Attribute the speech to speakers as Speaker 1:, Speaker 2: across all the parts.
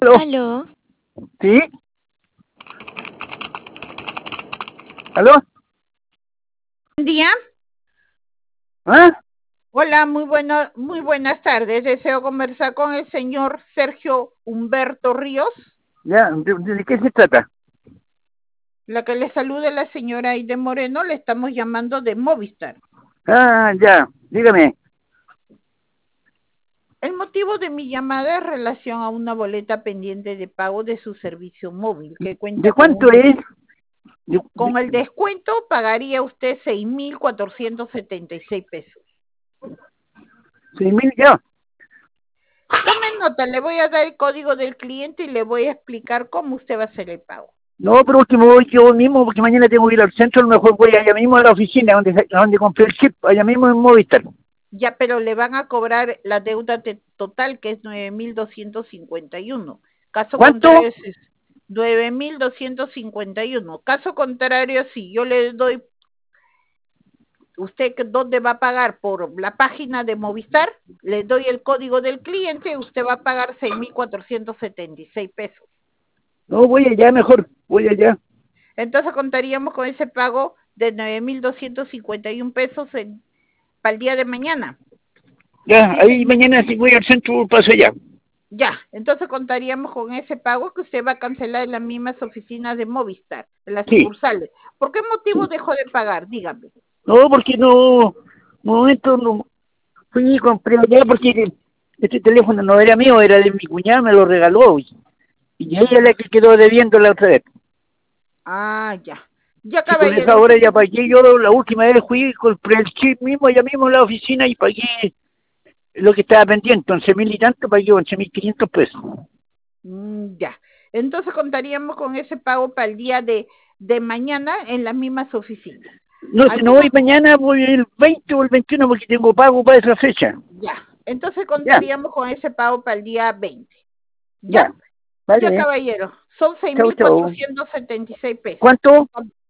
Speaker 1: ¿Aló?
Speaker 2: Aló,
Speaker 1: ¿Sí? ¿Aló?
Speaker 3: Buen día.
Speaker 1: ¿Ah?
Speaker 3: Hola, muy buenas tardes. Deseo conversar con el señor Sergio Humberto Ríos.
Speaker 1: Ya, ¿de qué se trata?
Speaker 3: La que le salude la señora Aide Moreno, le estamos llamando de Movistar.
Speaker 1: Ah, ya, dígame.
Speaker 3: El motivo de mi llamada es relación a una boleta pendiente de pago de su servicio móvil que
Speaker 1: ¿De
Speaker 3: cuenta con
Speaker 1: cuánto es?
Speaker 3: con el descuento pagaría usted 6.476 pesos.
Speaker 1: 6.000 ya.
Speaker 3: Tome nota, le voy a dar el código del cliente y le voy a explicar cómo usted va a hacer el pago.
Speaker 1: No, pero último voy yo mismo porque mañana tengo que ir al centro, a lo mejor voy allá mismo a la oficina donde compré el chip, allá mismo en Movistar.
Speaker 3: Ya, pero le van a cobrar la deuda total, que es 9.251. Caso
Speaker 1: ¿Cuánto?
Speaker 3: contrario, es 9.251. Caso contrario, si yo le doy, usted dónde va a pagar por la página de Movistar, le doy el código del cliente, usted va a pagar 6.476 pesos.
Speaker 1: No, voy allá mejor, voy allá.
Speaker 3: Entonces contaríamos con ese pago de 9.251 pesos para el día de mañana.
Speaker 1: Ya,
Speaker 3: Sí,
Speaker 1: ahí
Speaker 3: señor.
Speaker 1: mañana si voy al centro paso allá.
Speaker 3: Ya, entonces contaríamos con ese pago que usted va a cancelar en las mismas oficinas de Movistar, en las
Speaker 1: Sí,
Speaker 3: sucursales. ¿Por qué motivo
Speaker 1: sí.
Speaker 3: dejó de pagar? Dígame.
Speaker 1: No, porque no, momento no, fui y compré allá porque este teléfono no era mío, era de mi cuñada, me lo regaló. Y ella es la que quedó debiendo la otra vez.
Speaker 3: Ah, ya. Ya,
Speaker 1: Sí, por eso
Speaker 3: caballero,
Speaker 1: ahora ya
Speaker 3: entonces,
Speaker 1: pagué. Yo la última vez fui, compré el chip mismo, allá mismo en la oficina y pagué lo que estaba pendiente, 11.000 y tanto, pagué 11.500 pesos.
Speaker 3: ya. Entonces contaríamos con ese pago para el día de mañana en las mismas oficinas.
Speaker 1: No, si no
Speaker 3: ¿Alguna?
Speaker 1: voy mañana, voy el 20 o el 21 porque tengo pago para esa fecha.
Speaker 3: Ya. Entonces
Speaker 1: Ya,
Speaker 3: contaríamos con ese pago para el día 20. ¿Ya?
Speaker 1: ya,
Speaker 3: Ya,
Speaker 1: vale.
Speaker 3: caballero. Son seis
Speaker 1: Chau,
Speaker 3: mil
Speaker 1: chau.
Speaker 3: cuatrocientos setenta y seis pesos.
Speaker 1: ¿Cuánto?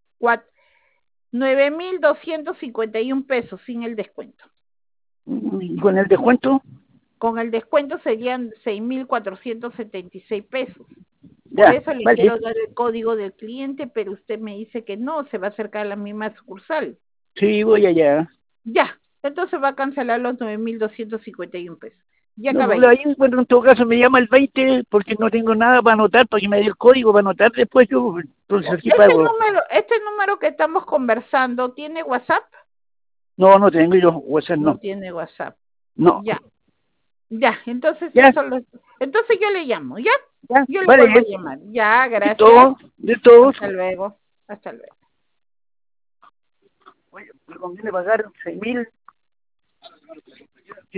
Speaker 3: 9.251 pesos sin el descuento.
Speaker 1: ¿Con el descuento?
Speaker 3: Con el descuento serían 6.476 pesos. Por
Speaker 1: Ya,
Speaker 3: eso le
Speaker 1: vale.
Speaker 3: quiero dar el código del cliente, pero usted me dice que no, se va a acercar a la misma sucursal.
Speaker 1: Sí, voy allá.
Speaker 3: Ya, entonces va a cancelar los 9.251 pesos. Ya,
Speaker 1: No, pues ahí,
Speaker 3: caballero.
Speaker 1: bueno, en todo caso me llama el 20 porque no tengo nada para anotar, para que me dé el código para anotar después yo, entonces así pago.
Speaker 3: Este número que estamos conversando, ¿tiene WhatsApp?
Speaker 1: No, no tengo yo WhatsApp,
Speaker 3: No
Speaker 1: no.
Speaker 3: tiene WhatsApp.
Speaker 1: No.
Speaker 3: Ya, ya, entonces
Speaker 1: Ya,
Speaker 3: entonces yo le llamo, ¿ya?
Speaker 1: ya,
Speaker 3: Yo le vuelvo a
Speaker 1: vale.
Speaker 3: llamar. Ya,
Speaker 1: De
Speaker 3: gracias.
Speaker 1: todo, de todos.
Speaker 3: Hasta luego. Hasta luego.
Speaker 1: Oye, me conviene pagar 6.000.